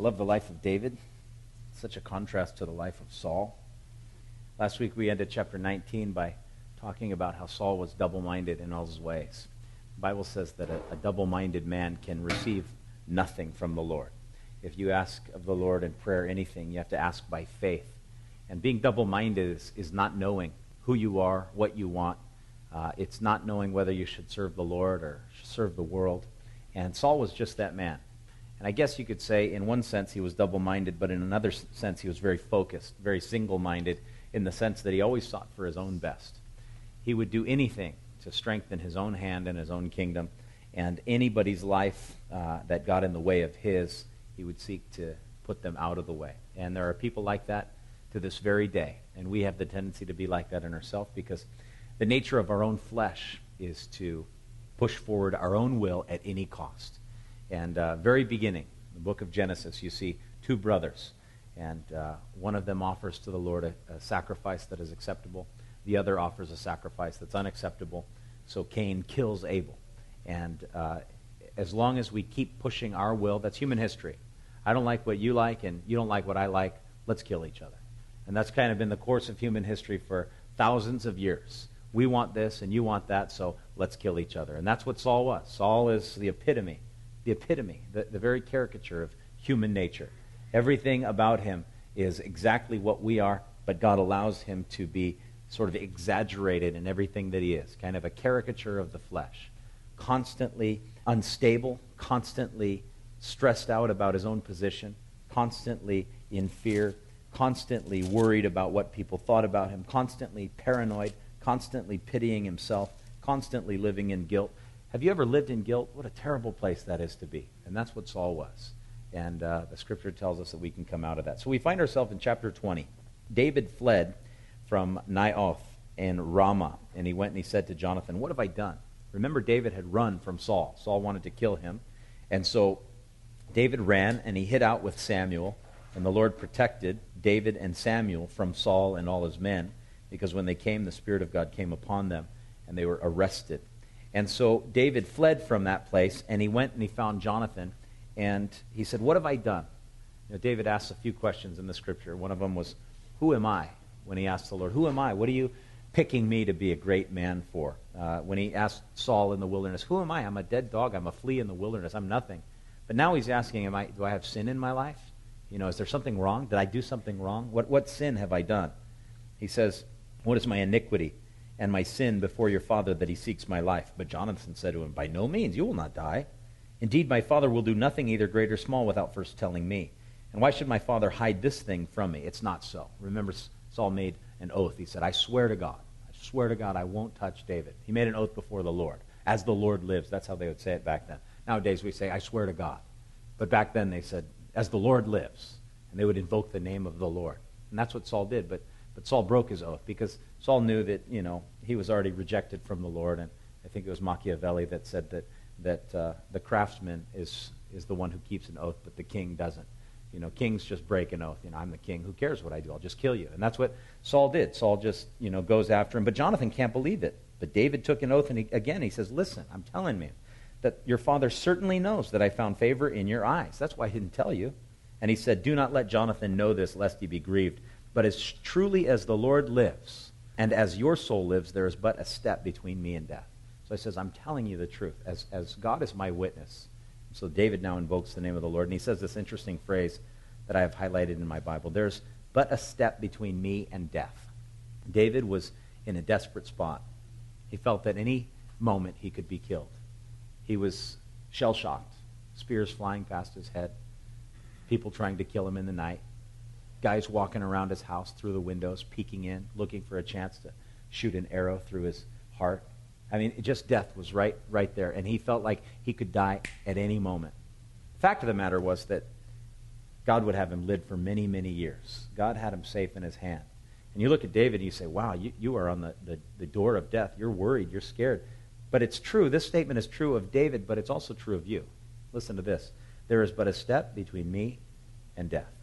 love the life of David. Such a contrast to the life of Saul. Last week we ended chapter 19 by talking about how Saul was double-minded in all his ways. The Bible says that a double-minded man can receive nothing from the Lord. If you ask of the Lord in prayer anything, you have to ask by faith. And being double-minded is not knowing who you are, what you want. It's not knowing whether you should serve the Lord or serve the world. And Saul was just that man. And I guess you could say in one sense he was double-minded, but in another sense he was very focused, very single-minded, in the sense that he always sought for his own best. He would do anything to strengthen his own hand and his own kingdom, and anybody's life that got in the way of his, he would seek to put them out of the way. And there are people like that to this very day, and we have the tendency to be like that in ourselves because the nature of our own flesh is to push forward our own will at any cost. And very beginning, the book of Genesis, you see two brothers, and one of them offers to the Lord a sacrifice that is acceptable. The other offers a sacrifice that's unacceptable. So Cain kills Abel. And as long as we keep pushing our will, that's human history. I don't like what you like, and you don't like what I like. Let's kill each other. And that's kind of been the course of human history for thousands of years. We want this, and you want that, so let's kill each other. And that's what Saul was. Saul is the epitome, the very caricature of human nature. Everything about him is exactly what we are, but God allows him to be sort of exaggerated in everything that he is, kind of a caricature of the flesh, constantly unstable, constantly stressed out about his own position, constantly in fear, constantly worried about what people thought about him, constantly paranoid, constantly pitying himself, constantly living in guilt. Have you ever lived in guilt? What a terrible place that is to be. And that's what Saul was. And the scripture tells us that we can come out of that. So we find ourselves in chapter 20. David fled from Naioth and Ramah, and he went and he said to Jonathan, "What have I done?" Remember, David had run from Saul. Saul wanted to kill him. And so David ran, and he hid out with Samuel, and the Lord protected David and Samuel from Saul and all his men, because when they came, the Spirit of God came upon them, and they were arrested. And so David fled from that place, and he went and he found Jonathan, and he said, "What have I done?" You know, David asks a few questions in the scripture. One of them was, "Who am I?" When he asked the Lord, "Who am I? What are you picking me to be a great man for?" When he asked Saul in the wilderness, "Who am I? I'm a dead dog. I'm a flea in the wilderness. I'm nothing." But now he's asking, do I have sin in my life? You know, is there something wrong? Did I do something wrong? What sin have I done? He says, "What is my iniquity and my sin before your father that he seeks my life?" But Jonathan said to him, "By no means, you will not die. Indeed, my father will do nothing either great or small without first telling me. And why should my father hide this thing from me? It's not so." Remember, Saul made an oath. He said, I swear to God I won't touch David. He made an oath before the Lord. As the Lord lives. That's how they would say it back then. Nowadays we say, I swear to God. But back then they said, as the Lord lives. And they would invoke the name of the Lord. And that's what Saul did. But Saul broke his oath because Saul knew that, he was already rejected from the Lord. And I think it was Machiavelli that said that the craftsman is the one who keeps an oath, but the king doesn't. Kings just break an oath. I'm the king. Who cares what I do? I'll just kill you. And that's what Saul did. Saul just, goes after him. But Jonathan can't believe it. But David took an oath, and he says, "Listen, I'm telling you that your father certainly knows that I found favor in your eyes." That's why he didn't tell you. And he said, "Do not let Jonathan know this, lest he be grieved. But as truly as the Lord lives, and as your soul lives, there is but a step between me and death." So he says, "I'm telling you the truth, as God is my witness." So David now invokes the name of the Lord, and he says this interesting phrase that I have highlighted in my Bible. There's but a step between me and death. David was in a desperate spot. He felt that any moment he could be killed. He was shell-shocked, spears flying past his head, people trying to kill him in the night, guys walking around his house through the windows, peeking in, looking for a chance to shoot an arrow through his heart. I mean, just death was right there, and he felt like he could die at any moment. The fact of the matter was that God would have him live for many, many years. God had him safe in his hand. And you look at David and you say, wow, you are on the door of death. You're worried. You're scared. But it's true. This statement is true of David, but it's also true of you. Listen to this. There is but a step between me and death.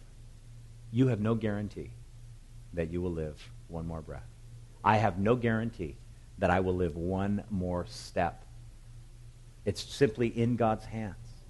You have no guarantee that you will live one more breath. I have no guarantee that I will live one more step. It's simply in God's hands.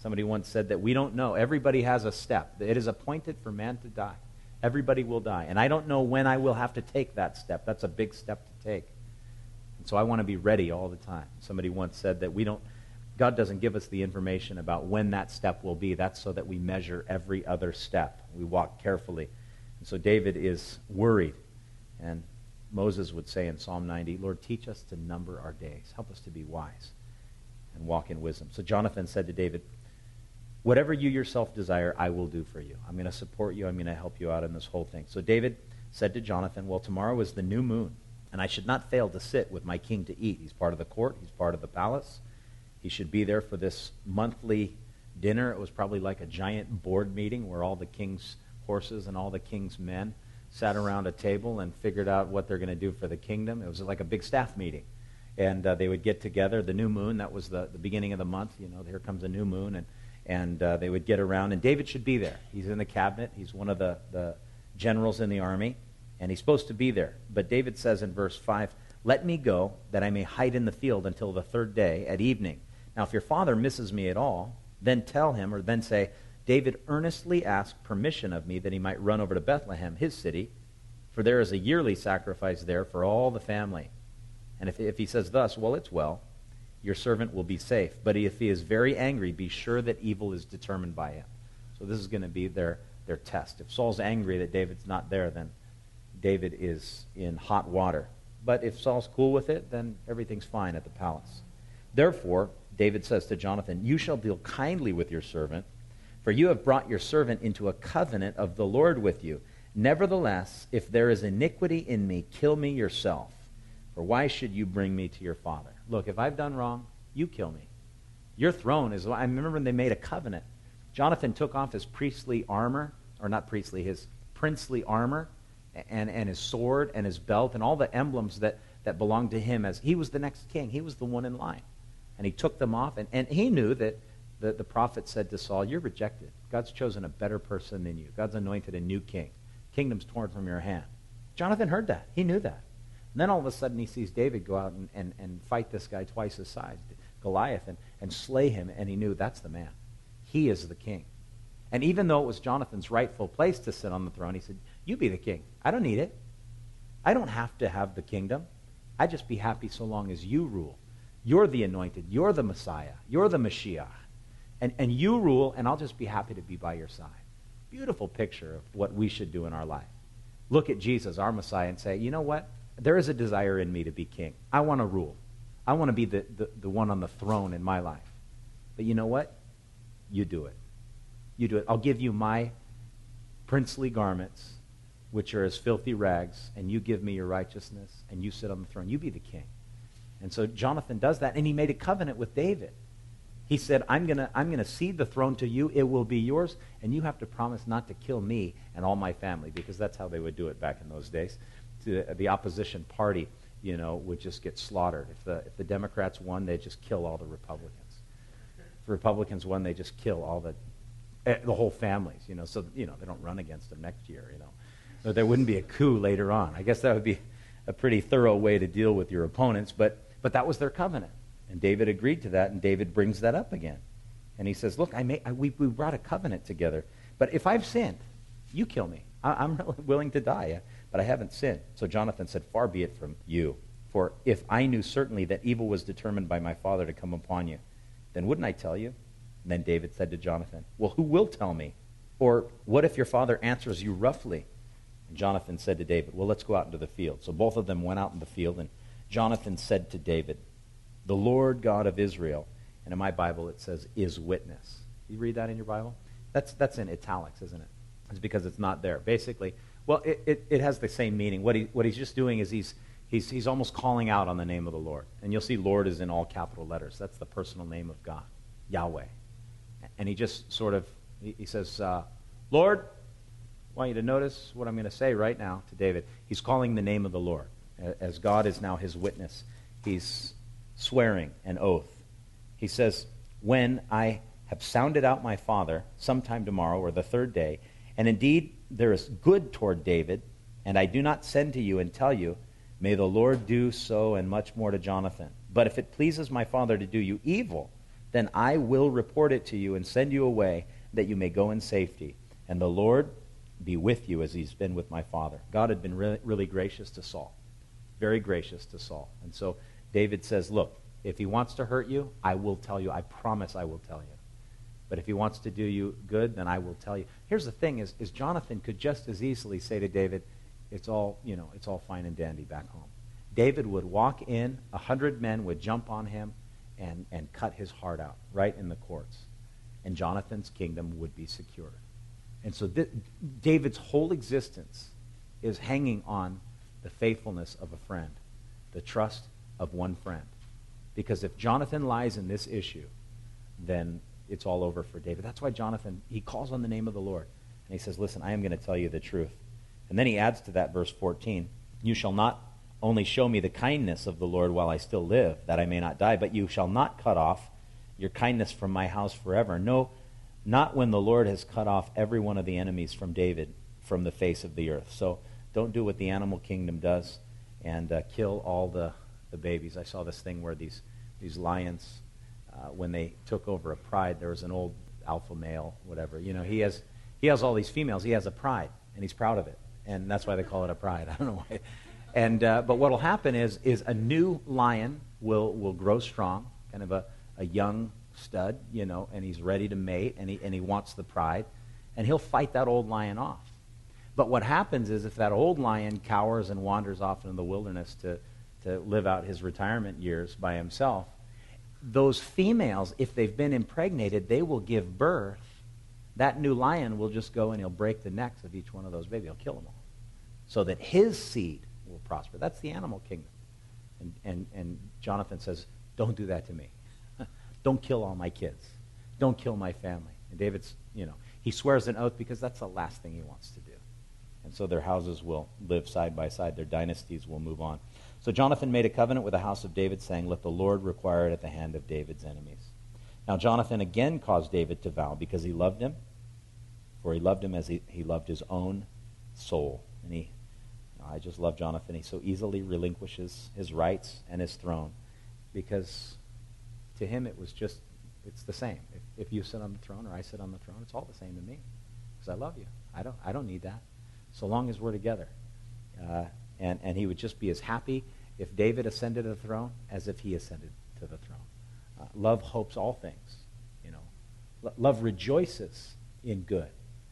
Somebody once said that we don't know. Everybody has a step. It is appointed for man to die. Everybody will die. And I don't know when I will have to take that step. That's a big step to take. And so I want to be ready all the time. Somebody once said that God doesn't give us the information about when that step will be. That's so that we measure every other step. We walk carefully. And so David is worried. And Moses would say in Psalm 90, Lord, teach us to number our days. Help us to be wise and walk in wisdom. So Jonathan said to David, whatever you yourself desire, I will do for you. I'm going to support you. I'm going to help you out in this whole thing. So David said to Jonathan, well, tomorrow is the new moon, and I should not fail to sit with my king to eat. He's part of the court. He's part of the palace. He should be there for this monthly dinner. It was probably like a giant board meeting where all the king's horses and all the king's men sat around a table and figured out what they're going to do for the kingdom. It was like a big staff meeting. And they would get together. The new moon, that was the beginning of the month. You know, here comes a new moon. And they would get around. And David should be there. He's in the cabinet. He's one of the generals in the army. And he's supposed to be there. But David says in verse 5, let me go that I may hide in the field until the third day at evening. Now, if your father misses me at all, then tell him, or then say, David earnestly asked permission of me that he might run over to Bethlehem, his city, for there is a yearly sacrifice there for all the family. And if he says thus, well, it's well, your servant will be safe. But if he is very angry, be sure that evil is determined by him. So this is going to be their test. If Saul's angry that David's not there, then David is in hot water. But if Saul's cool with it, then everything's fine at the palace. Therefore, David says to Jonathan, you shall deal kindly with your servant, for you have brought your servant into a covenant of the Lord with you. Nevertheless, if there is iniquity in me, kill me yourself. For why should you bring me to your father? Look, if I've done wrong, you kill me. Your throne is... I remember when they made a covenant. Jonathan took off his priestly armor, or not priestly, his princely armor, and his sword and his belt, and all the emblems that belonged to him as he was the next king. He was the one in line. And he took them off, and he knew that the prophet said to Saul, you're rejected. God's chosen a better person than you. God's anointed a new king. Kingdom's torn from your hand. Jonathan heard that. He knew that. And then all of a sudden he sees David go out and fight this guy twice his size, Goliath, and slay him, and he knew that's the man. He is the king. And even though it was Jonathan's rightful place to sit on the throne, he said, you be the king. I don't need it. I don't have to have the kingdom. I just be happy so long as you rule. You're the anointed. You're the Messiah. You're the Mashiach. And you rule, and I'll just be happy to be by your side. Beautiful picture of what we should do in our life. Look at Jesus, our Messiah, and say, you know what? There is a desire in me to be king. I want to rule. I want to be the one on the throne in my life. But you know what? You do it. You do it. I'll give you my princely garments, which are as filthy rags, and you give me your righteousness, and you sit on the throne. You be the king. And so Jonathan does that, and he made a covenant with David. He said, I'm gonna cede the throne to you. It will be yours, and you have to promise not to kill me and all my family, because that's how they would do it back in those days. The opposition party, would just get slaughtered. If the Democrats won, they'd just kill all the Republicans. If the Republicans won, they just kill all the whole families. So they don't run against them next year. So there wouldn't be a coup later on. I guess that would be a pretty thorough way to deal with your opponents, but that was their covenant. And David agreed to that, and David brings that up again. And he says, look, we brought a covenant together, but if I've sinned, you kill me. I'm really willing to die, but I haven't sinned. So Jonathan said, far be it from you. For if I knew certainly that evil was determined by my father to come upon you, then wouldn't I tell you? And then David said to Jonathan, well, who will tell me? Or what if your father answers you roughly? And Jonathan said to David, well, let's go out into the field. So both of them went out in the field, and Jonathan said to David, the Lord God of Israel, and in my Bible it says, is witness. You read that in your Bible? That's in italics, isn't it? It's because it's not there. Basically, well, it has the same meaning. What he's just doing is he's almost calling out on the name of the Lord. And you'll see Lord is in all capital letters. That's the personal name of God, Yahweh. And he just sort of, he says, Lord, I want you to notice what I'm going to say right now to David. He's calling the name of the Lord. As God is now his witness, he's swearing an oath. He says, when I have sounded out my father sometime tomorrow or the third day, and indeed there is good toward David, and I do not send to you and tell you, may the Lord do so and much more to Jonathan. But if it pleases my father to do you evil, then I will report it to you and send you away that you may go in safety. And the Lord be with you as he's been with my father. God had been really gracious to Saul. Very gracious to Saul. And so David says, look, if he wants to hurt you, I will tell you. I promise I will tell you. But if he wants to do you good, then I will tell you. Here's the thing is Jonathan could just as easily say to David, it's all fine and dandy back home. David would walk in, 100 men would jump on him and cut his heart out right in the courts. And Jonathan's kingdom would be secure. And so David's whole existence is hanging on the faithfulness of a friend, the trust of one friend. Because if Jonathan lies in this issue, then it's all over for David. That's why Jonathan, he calls on the name of the Lord. And he says, listen, I am going to tell you the truth. And then he adds to that verse 14, you shall not only show me the kindness of the Lord while I still live, that I may not die, but you shall not cut off your kindness from my house forever. No, not when the Lord has cut off every one of the enemies from David from the face of the earth. So don't do what the animal kingdom does and kill all the babies. I saw this thing where these lions, when they took over a pride, there was an old alpha male, whatever. You know, he has all these females. He has a pride, and he's proud of it. And that's why they call it a pride. I don't know why. And but what will happen is a new lion will grow strong, kind of a young stud, you know, and he's ready to mate, and he wants the pride, and he'll fight that old lion off. But what happens is if that old lion cowers and wanders off into the wilderness to live out his retirement years by himself, those females, if they've been impregnated, they will give birth. That new lion will just go and he'll break the necks of each one of those babies. He'll kill them all so that his seed will prosper. That's the animal kingdom. And Jonathan says, don't do that to me. Don't kill all my kids. Don't kill my family. And David's, he swears an oath because that's the last thing he wants to do. And so their houses will live side by side. Their dynasties will move on. So Jonathan made a covenant with the house of David, saying, let the Lord require it at the hand of David's enemies. Now Jonathan again caused David to vow because he loved him, for he loved him as he loved his own soul. And I just love Jonathan. He so easily relinquishes his rights and his throne because to him it's the same. If you sit on the throne or I sit on the throne, it's all the same to me because I love you. I don't need that so long as we're together. And he would just be as happy if David ascended to the throne as if he ascended to the throne. Love hopes all things. Love rejoices in good.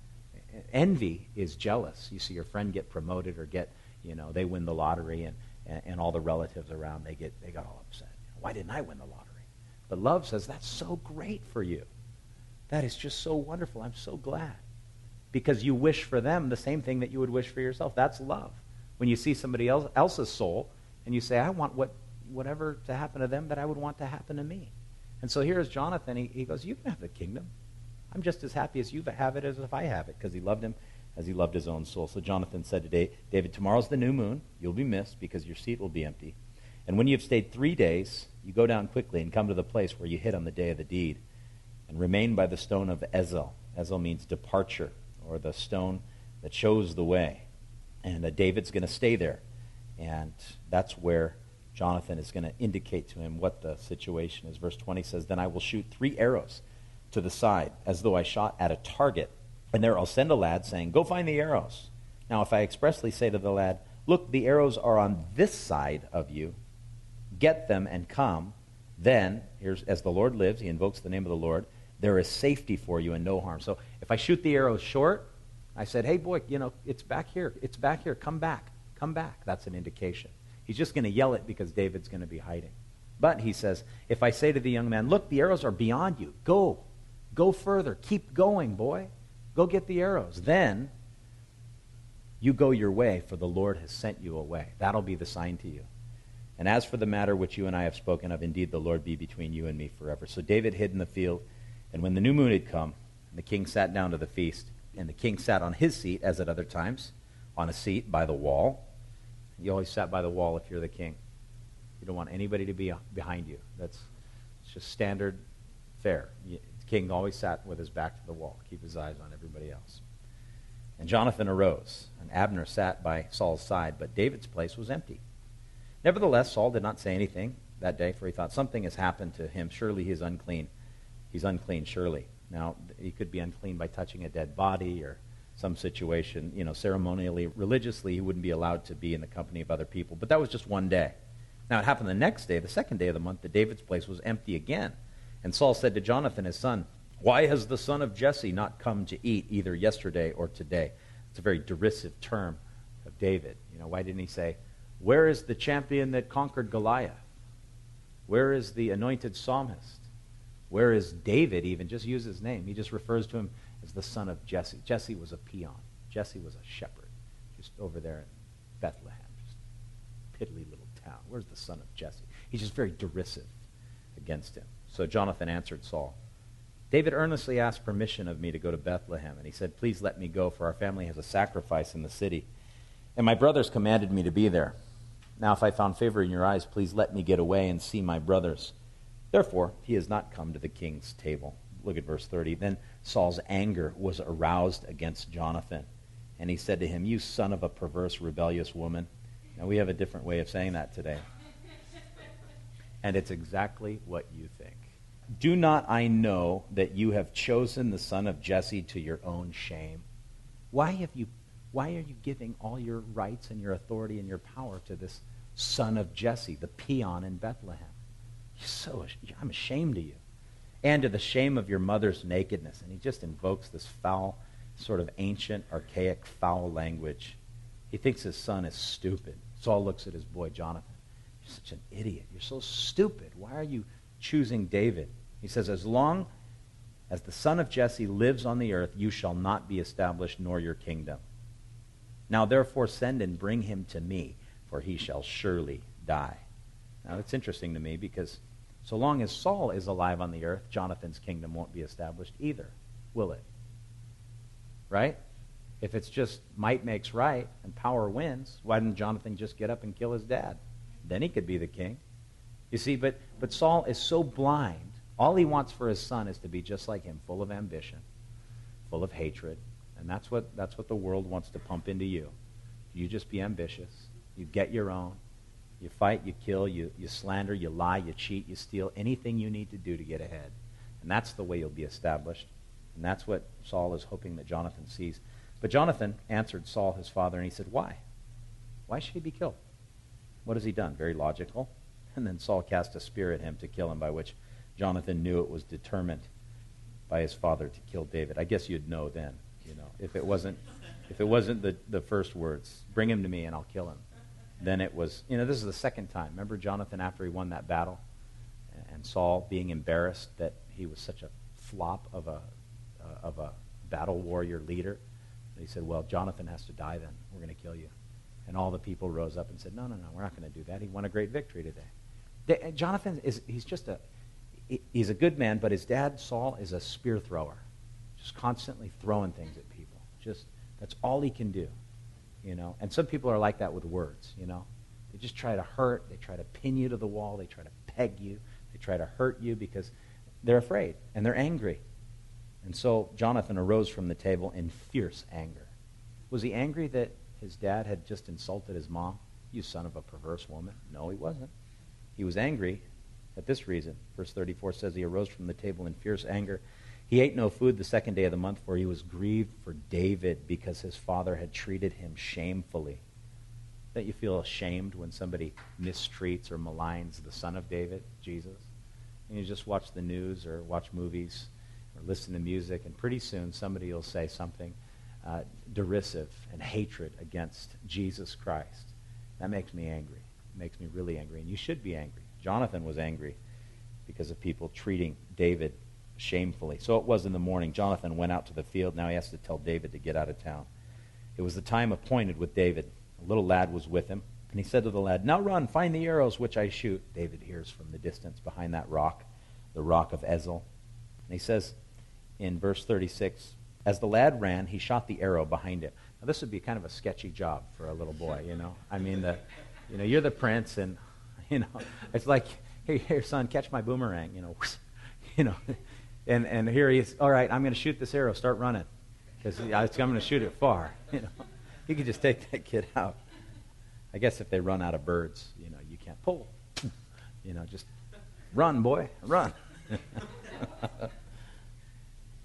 Envy is jealous. You see your friend get promoted or they win the lottery and all the relatives around, they got all upset. Why didn't I win the lottery? But love says, that's so great for you. That is just so wonderful. I'm so glad. Because you wish for them the same thing that you would wish for yourself. That's love. When you see somebody else's soul and you say, I want whatever to happen to them that I would want to happen to me. And so here's Jonathan. He goes, you can have the kingdom. I'm just as happy as you have it as if I have it, because he loved him as he loved his own soul. So Jonathan said to David, tomorrow's the new moon. You'll be missed because your seat will be empty. And when you have stayed 3 days, you go down quickly and come to the place where you hid on the day of the deed and remain by the stone of Ezel. Ezel means departure, or the stone that shows the way. And David's going to stay there. And that's where Jonathan is going to indicate to him what the situation is. Verse 20 says, then I will shoot 3 arrows to the side, as though I shot at a target. And there I'll send a lad, saying, go find the arrows. Now if I expressly say to the lad, look, the arrows are on this side of you, get them and come, then, here's as the Lord lives, he invokes the name of the Lord, there is safety for you and no harm. So if I shoot the arrows short, I said, hey boy, it's back here, come back. That's an indication. He's just going to yell it because David's going to be hiding. But he says, if I say to the young man, look, the arrows are beyond you, go further, keep going, boy, go get the arrows. Then you go your way, for the Lord has sent you away. That'll be the sign to you. And as for the matter which you and I have spoken of, indeed the Lord be between you and me forever. So David hid in the field, and when the new moon had come, the king sat down to the feast, and the king sat on his seat, as at other times, on a seat by the wall. You always sat by the wall if you're the king. You don't want anybody to be behind you. It's just standard fare. The king always sat with his back to the wall, keep his eyes on everybody else. And Jonathan arose, and Abner sat by Saul's side, but David's place was empty. Nevertheless, Saul did not say anything that day, for he thought, something has happened to him. Surely he is unclean. he's unclean surely. Now, he could be unclean by touching a dead body or some situation, ceremonially, religiously, he wouldn't be allowed to be in the company of other people. But that was just one day. Now, it happened the next day, the second day of the month, that David's place was empty again. And Saul said to Jonathan, his son, "Why has the son of Jesse not come to eat either yesterday or today?" It's a very derisive term of David. Why didn't he say, "Where is the champion that conquered Goliath? Where is the anointed psalmist? Where is David?" Even just use his name. He just refers to him as the son of Jesse. Jesse was a peon. Jesse was a shepherd, just over there in Bethlehem, just a piddly little town. Where's the son of Jesse? He's just very derisive against him. So Jonathan answered Saul, "David earnestly asked permission of me to go to Bethlehem, and he said, 'Please let me go, for our family has a sacrifice in the city. And my brothers commanded me to be there. Now, if I found favor in your eyes, please let me get away and see my brothers.' Therefore, he has not come to the king's table." Look at verse 30. Then Saul's anger was aroused against Jonathan, and he said to him, "You son of a perverse, rebellious woman." Now, we have a different way of saying that today. And it's exactly what you think. "Do not I know that you have chosen the son of Jesse to your own shame?" Why are you giving all your rights and your authority and your power to this son of Jesse, the peon in Bethlehem? I'm ashamed of you. "And to the shame of your mother's nakedness." And he just invokes this foul, sort of ancient, archaic, foul language. He thinks his son is stupid. Saul looks at his boy Jonathan. "You're such an idiot. You're so stupid. Why are you choosing David?" He says, "As long as the son of Jesse lives on the earth, you shall not be established, nor your kingdom. Now therefore send and bring him to me, for he shall surely die." Now that's interesting to me, because so long as Saul is alive on the earth, Jonathan's kingdom won't be established either, will it? Right? If it's just might makes right and power wins, why didn't Jonathan just get up and kill his dad? Then he could be the king. You see, but Saul is so blind. All he wants for his son is to be just like him, full of ambition, full of hatred. And that's what the world wants to pump into you. You just be ambitious. You get your own. You fight, you kill, you slander, you lie, you cheat, you steal, anything you need to do to get ahead. And that's the way you'll be established. And that's what Saul is hoping that Jonathan sees. But Jonathan answered Saul, his father, and he said, "Why? Why should he be killed? What has he done?" Very logical. And then Saul cast a spear at him to kill him, by which Jonathan knew it was determined by his father to kill David. I guess you'd know then, if it wasn't the first words, "Bring him to me and I'll kill him." Then it was, this is the second time. Remember Jonathan after he won that battle? And Saul being embarrassed that he was such a flop of a battle warrior leader. He said, "Well, Jonathan has to die then. We're going to kill you." And all the people rose up and said, No, we're not going to do that. He won a great victory today. Jonathan he's a good man, but his dad, Saul, is a spear thrower. Just constantly throwing things at people. That's all he can do. And some people are like that with words, They just try to hurt, they try to pin you to the wall, they try to peg you, they try to hurt you because they're afraid and they're angry. And so Jonathan arose from the table in fierce anger. Was he angry that his dad had just insulted his mom? "You son of a perverse woman." No, he wasn't. He was angry at this reason. Verse 34 says he arose from the table in fierce anger. He ate no food the second day of the month, for he was grieved for David because his father had treated him shamefully. Don't you feel ashamed when somebody mistreats or maligns the son of David, Jesus? And you just watch the news or watch movies or listen to music, and pretty soon somebody will say something derisive and hatred against Jesus Christ. That makes me angry. It makes me really angry, and you should be angry. Jonathan was angry because of people treating David shamefully. So it was in the morning. Jonathan went out to the field. Now he has to tell David to get out of town. It was the time appointed with David. A little lad was with him, and he said to the lad, "Now run, find the arrows which I shoot." David hears from the distance behind that rock, the rock of Ezel. And he says in verse 36, as the lad ran, he shot the arrow behind him. Now this would be kind of a sketchy job for a little boy, I mean, you're the prince, and, it's like, hey, here, son, catch my boomerang, And here he is, all right, I'm going to shoot this arrow, start running, because I'm going to shoot it far, You could just take that kid out. I guess if they run out of birds, you can't pull. Just run, boy, run.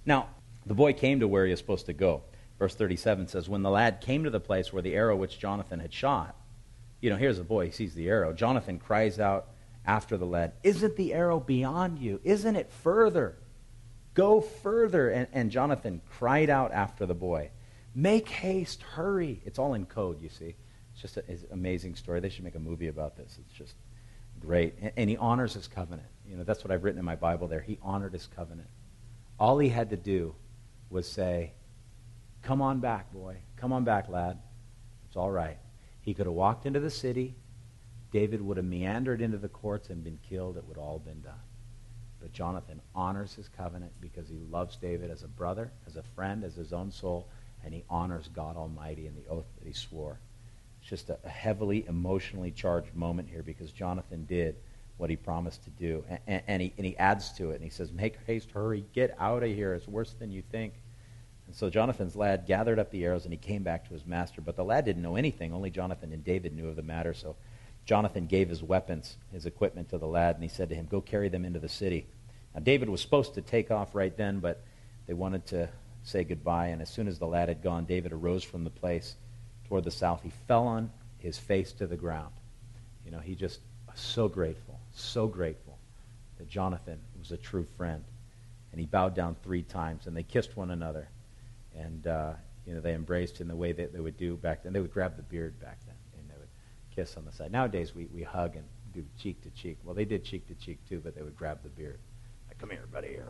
Now, the boy came to where he was supposed to go. Verse 37 says, when the lad came to the place where the arrow which Jonathan had shot, here's the boy, he sees the arrow. Jonathan cries out after the lad, isn't the arrow beyond you? Isn't it further? Go further. And Jonathan cried out after the boy, make haste, hurry. It's all in code, you see. It's just an amazing story. They should make a movie about this. It's just great. And he honors his covenant. That's what I've written in my Bible there. He honored his covenant. All he had to do was say, come on back, boy. Come on back, lad. It's all right. He could have walked into the city. David would have meandered into the courts and been killed. It would all have been done. But Jonathan honors his covenant because he loves David as a brother, as a friend, as his own soul, and he honors God Almighty and the oath that he swore. It's just a heavily emotionally charged moment here because Jonathan did what he promised to do. And he adds to it, and he says, make haste, hurry, get out of here. It's worse than you think. And so Jonathan's lad gathered up the arrows, and he came back to his master. But the lad didn't know anything. Only Jonathan and David knew of the matter. So Jonathan gave his weapons, his equipment to the lad, and he said to him, go carry them into the city. Now David was supposed to take off right then, but they wanted to say goodbye. And as soon as the lad had gone, David arose from the place toward the south. He fell on his face to the ground. He just was so grateful that Jonathan was a true friend. And he bowed down 3 times, and they kissed one another. And, they embraced in the way that they would do back then. They would grab the beard back then, and they would kiss on the side. Nowadays, we hug and do cheek to cheek. Well, they did cheek to cheek, too, but they would grab the beard. Like, come here, buddy.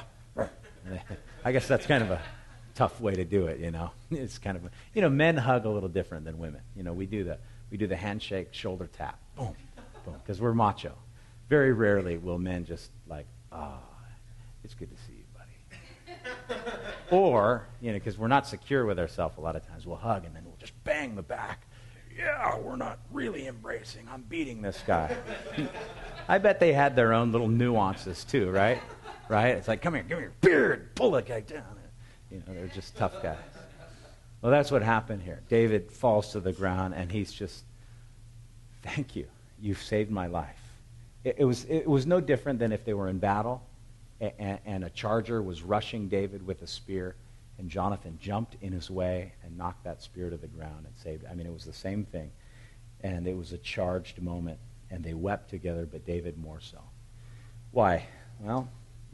I guess that's kind of a tough way to do it, It's kind of, men hug a little different than women. We do the handshake, shoulder tap. Boom, boom, because we're macho. Very rarely will men just like, it's good to see you, buddy. Or, because we're not secure with ourselves a lot of times, we'll hug and then we'll just bang the back. Yeah, we're not really embracing. I'm beating this guy. I bet they had their own little nuances too, right? Right? It's like, come here, give me your beard, pull that guy down. They're just tough guys. Well, that's what happened here. David falls to the ground, and he's just, thank you. You've saved my life. It was no different than if they were in battle, and a charger was rushing David with a spear, and Jonathan jumped in his way and knocked that spear to the ground and saved it. It was the same thing. And it was a charged moment, and they wept together, but David more so. Why? Well,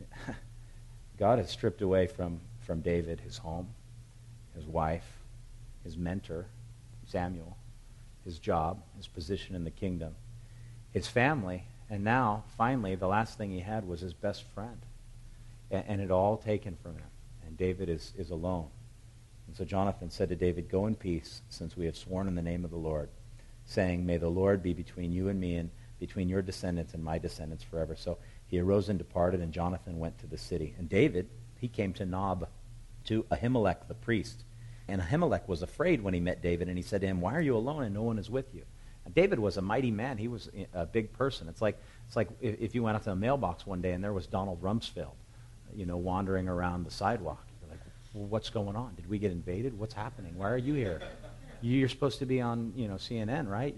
God had stripped away from David his home, his wife, his mentor, Samuel, his job, his position in the kingdom, his family, and now, finally, the last thing he had was his best friend. And it all taken from him. And David is alone. And so Jonathan said to David, go in peace, since we have sworn in the name of the Lord, saying, may the Lord be between you and me, and between your descendants and my descendants forever. So he arose and departed, and Jonathan went to the city. And David, he came to Nob, to Ahimelech the priest. And Ahimelech was afraid when he met David, and he said to him, why are you alone and no one is with you? And David was a mighty man. He was a big person. It's like if you went out to a mailbox one day and there was Donald Rumsfeld, wandering around the sidewalk. You're like, well, what's going on? Did we get invaded? What's happening? Why are you here? You're supposed to be on, CNN, right?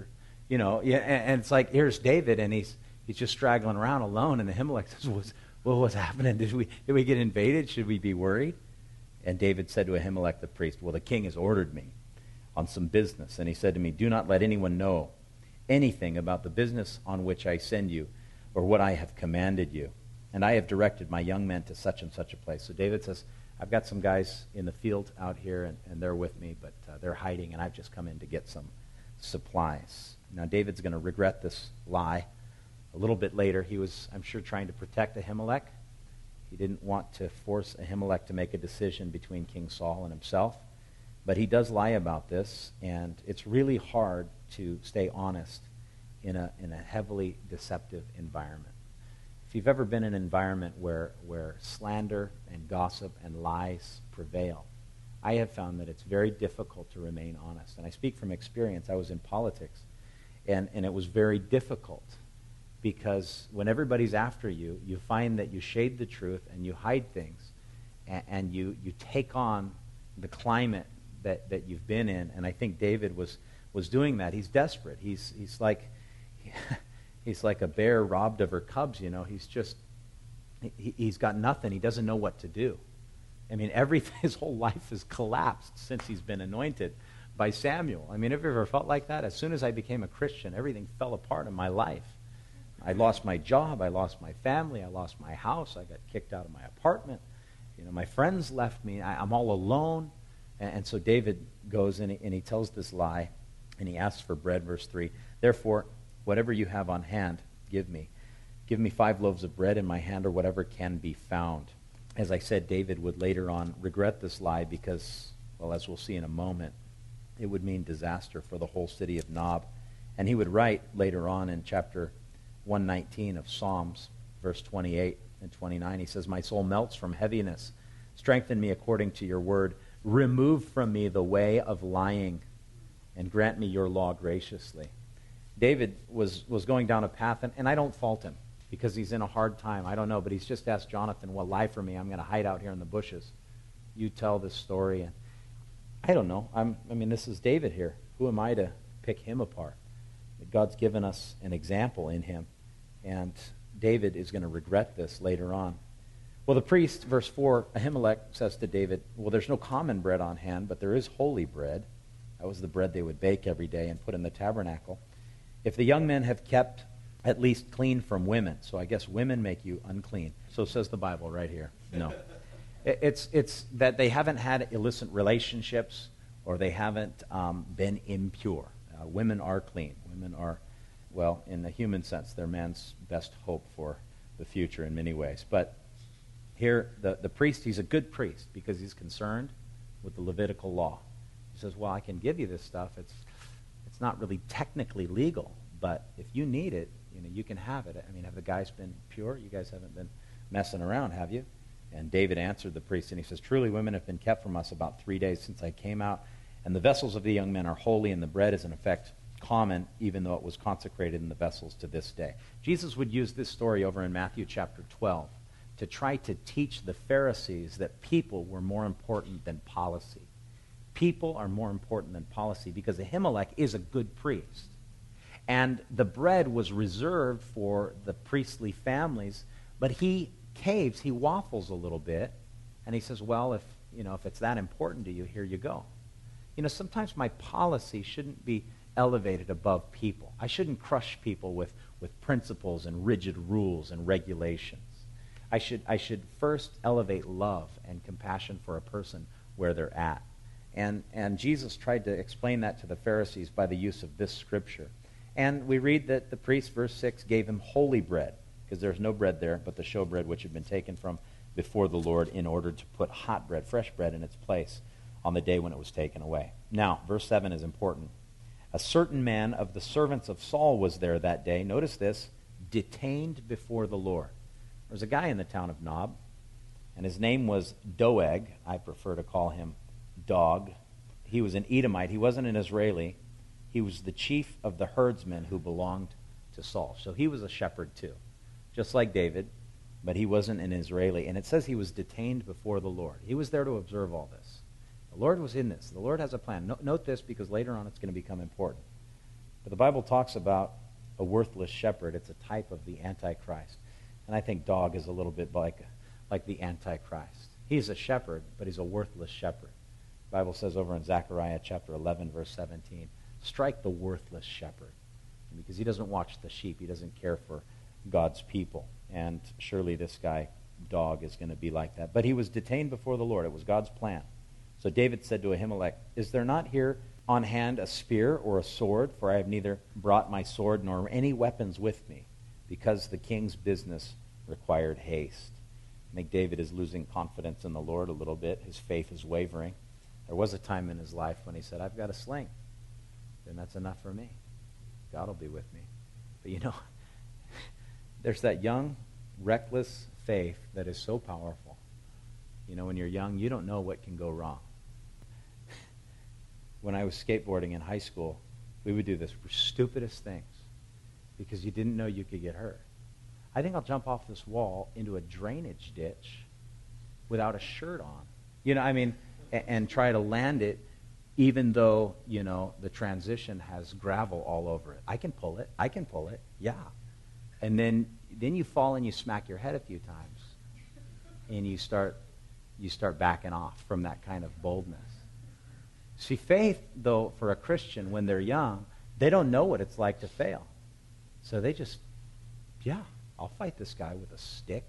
And it's like, here's David, and he's just straggling around alone, and Ahimelech says, what's happening? Did we get invaded? Should we be worried? And David said to Ahimelech the priest, well, the king has ordered me on some business. And he said to me, do not let anyone know anything about the business on which I send you or what I have commanded you. And I have directed my young men to such and such a place. So David says, I've got some guys in the field out here, and they're with me, but they're hiding, and I've just come in to get some supplies. Now, David's going to regret this lie. A little bit later, he was, I'm sure, trying to protect Ahimelech. He didn't want to force Ahimelech to make a decision between King Saul and himself. But he does lie about this, and it's really hard to stay honest in a heavily deceptive environment. If you've ever been in an environment where slander and gossip and lies prevail, I have found that it's very difficult to remain honest. And I speak from experience. I was in politics, and it was very difficult because when everybody's after you, you find that you shade the truth and you hide things, and you take on the climate that you've been in. And I think David was doing that. He's desperate. He's like a bear robbed of her cubs. He's got nothing. He doesn't know what to do. I mean, everything, his whole life has collapsed since he's been anointed by Samuel. I mean, have you ever felt like that? As soon as I became a Christian, everything fell apart in my life. I lost my job, I lost my family, I lost my house, I got kicked out of my apartment. My friends left me, I'm all alone. And so David goes and he tells this lie, and he asks for bread, verse 3. Therefore, whatever you have on hand, give me. Give me 5 loaves of bread in my hand, or whatever can be found. As I said, David would later on regret this lie because, well, as we'll see in a moment, it would mean disaster for the whole city of Nob. And he would write later on in chapter 119 of Psalms, verse 28 and 29, he says, my soul melts from heaviness. Strengthen me according to your word. Remove from me the way of lying, and grant me your law graciously. David was going down a path, and I don't fault him because he's in a hard time. I don't know, but he's just asked Jonathan, well, lie for me. I'm going to hide out here in the bushes. You tell this story. And I don't know. This is David here. Who am I to pick him apart? But God's given us an example in him, and David is going to regret this later on. Well, the priest, verse 4, Ahimelech says to David, well, there's no common bread on hand, but there is holy bread. That was the bread they would bake every day and put in the tabernacle. If the young men have kept at least clean from women, so I guess women make you unclean. So says the Bible right here. No. It's that they haven't had illicit relationships or they haven't been impure. Women are clean. Women are, well, in the human sense, they're man's best hope for the future in many ways. But here, the priest, he's a good priest because he's concerned with the Levitical law. He says, well, I can give you this stuff. It's not really technically legal, but if you need it, you can have it. I mean, have the guys been pure? You guys haven't been messing around, have you? And David answered the priest, and he says, truly, women have been kept from us about 3 days since I came out, and the vessels of the young men are holy, and the bread is in effect common, even though it was consecrated in the vessels to this day. Jesus would use this story over in Matthew chapter 12 to try to teach the Pharisees that people were more important than policy. People are more important than policy because Ahimelech is a good priest. And the bread was reserved for the priestly families, but he caves, he waffles a little bit, and he says, well, if it's that important to you, here you go. Sometimes my policy shouldn't be elevated above people. I shouldn't crush people with principles and rigid rules and regulations. I should first elevate love and compassion for a person where they're at. And Jesus tried to explain that to the Pharisees by the use of this scripture. And we read that the priest, verse 6, gave him holy bread, because there's no bread there but the showbread which had been taken from before the Lord in order to put hot bread, fresh bread, in its place on the day when it was taken away. Now, verse 7 is important. A certain man of the servants of Saul was there that day. Notice this, detained before the Lord. There was a guy in the town of Nob, and his name was Doeg. I prefer to call him Dog. He was an Edomite. He wasn't an Israeli. He was the chief of the herdsmen who belonged to Saul. So he was a shepherd too, just like David, but he wasn't an Israeli. And it says he was detained before the Lord. He was there to observe all this. The Lord was in this. The Lord has a plan. Note this because later on it's going to become important. But the Bible talks about a worthless shepherd. It's a type of the Antichrist. And I think Dog is a little bit like the Antichrist. He's a shepherd, but he's a worthless shepherd. The Bible says over in Zechariah chapter 11, verse 17, strike the worthless shepherd, because he doesn't watch the sheep. He doesn't care for God's people. And surely this guy, Dog, is going to be like that. But he was detained before the Lord. It was God's plan. So David said to Ahimelech, is there not here on hand a spear or a sword? For I have neither brought my sword nor any weapons with me, because the king's business required haste. I think David is losing confidence in the Lord a little bit. His faith is wavering. There was a time in his life when he said, I've got a sling. Then that's enough for me. God will be with me. But there's that young, reckless faith that is so powerful. When you're young, you don't know what can go wrong. When I was skateboarding in high school, we would do the stupidest things because you didn't know you could get hurt. I think I'll jump off this wall into a drainage ditch without a shirt on. And try to land it even though, the transition has gravel all over it. I can pull it, yeah. And then you fall and you smack your head a few times. And you start you start backing off from that kind of boldness. See, faith, though, for a Christian, when they're young, they don't know what it's like to fail. So they just, yeah, I'll fight this guy with a stick.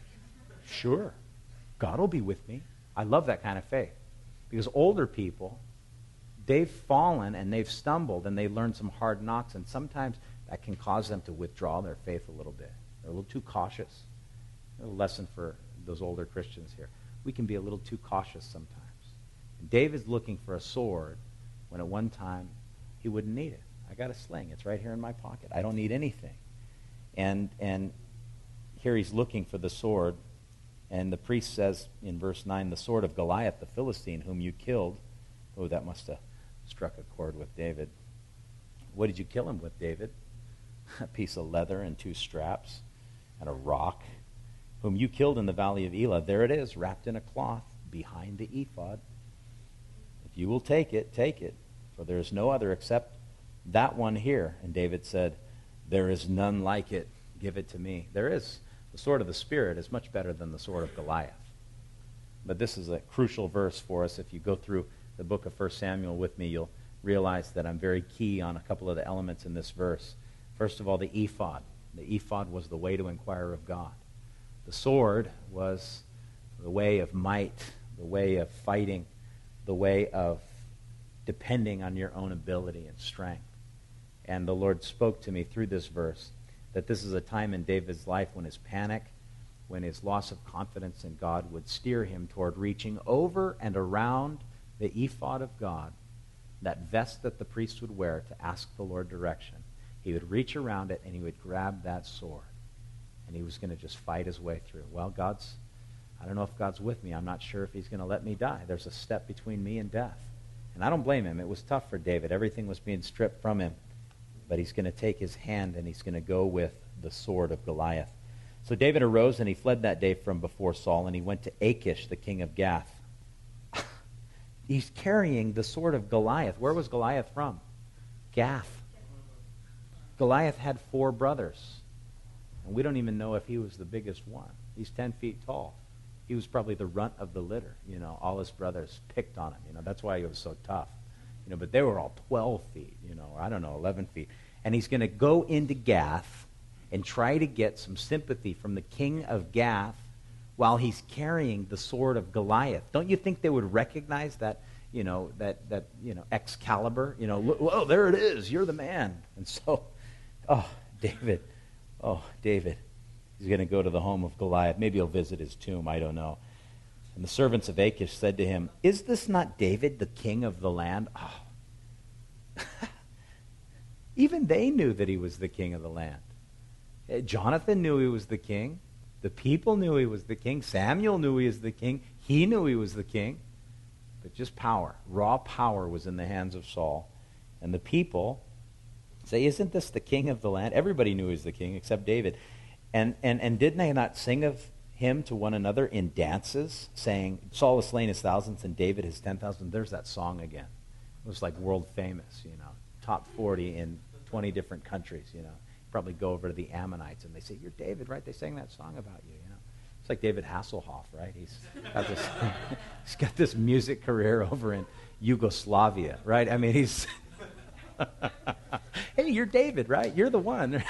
Sure. God will be with me. I love that kind of faith. Because older people, they've fallen and they've stumbled and they learned some hard knocks, and sometimes that can cause them to withdraw their faith a little bit. They're a little too cautious. A lesson for those older Christians here. We can be a little too cautious sometimes. And David's looking for a sword when at one time he wouldn't need it. I got a sling. It's right here in my pocket. I don't need anything. And here he's looking for the sword. And the priest says in verse 9, the sword of Goliath, the Philistine, whom you killed. Oh, that must have struck a chord with David. What did you kill him with, David? A piece of leather and 2 straps and a rock. Whom you killed in the valley of Elah. There it is, wrapped in a cloth behind the ephod. If you will take it, for there is no other except that one here. And David said, there is none like it. Give it to me. There is. The sword of the Spirit is much better than the sword of Goliath. But this is a crucial verse for us. If you go through the book of 1 Samuel with me, you'll realize that I'm very key on a couple of the elements in this verse. First of all, the ephod. The ephod was the way to inquire of God. The sword was the way of might, the way of fighting, the way of depending on your own ability and strength. And the Lord spoke to me through this verse that this is a time in David's life when his panic, when his loss of confidence in God would steer him toward reaching over and around the ephod of God, that vest that the priest would wear to ask the Lord direction. He would reach around it and he would grab that sword. And he was going to just fight his way through. Well, I don't know if God's with me. I'm not sure if he's going to let me die. There's a step between me and death. And I don't blame him. It was tough for David. Everything was being stripped from him. But he's going to take his hand and he's going to go with the sword of Goliath. So David arose and he fled that day from before Saul, and he went to Achish, the king of Gath. He's carrying the sword of Goliath. Where was Goliath from? Gath. Goliath had 4 brothers. And we don't even know if he was the biggest one. He's 10 feet tall. He was probably the runt of the litter. All his brothers picked on him. That's why he was so tough. But they were all 12 feet, or 11 feet. And he's going to go into Gath and try to get some sympathy from the king of Gath while he's carrying the sword of Goliath. Don't you think they would recognize that, Excalibur? Oh, there it is. You're the man. And so, David, he's going to go to the home of Goliath. Maybe he'll visit his tomb. I don't know. And the servants of Achish said to him, is this not David, the king of the land? Oh. Even they knew that he was the king of the land. Jonathan knew he was the king. The people knew he was the king. Samuel knew he was the king. He knew he was the king. But just power, raw power was in the hands of Saul. And the people say, isn't this the king of the land? Everybody knew he was the king except David. And didn't they not sing of him to one another in dances, saying, Saul has slain his thousands and David his 10,000. There's that song again. It was like world famous, top 40 in 20 different countries, Probably go over to the Ammonites and they say, you're David, right? They sang that song about you, It's like David Hasselhoff, right? He's got this music career over in Yugoslavia, right? I mean, he's, hey, you're David, right? You're the one.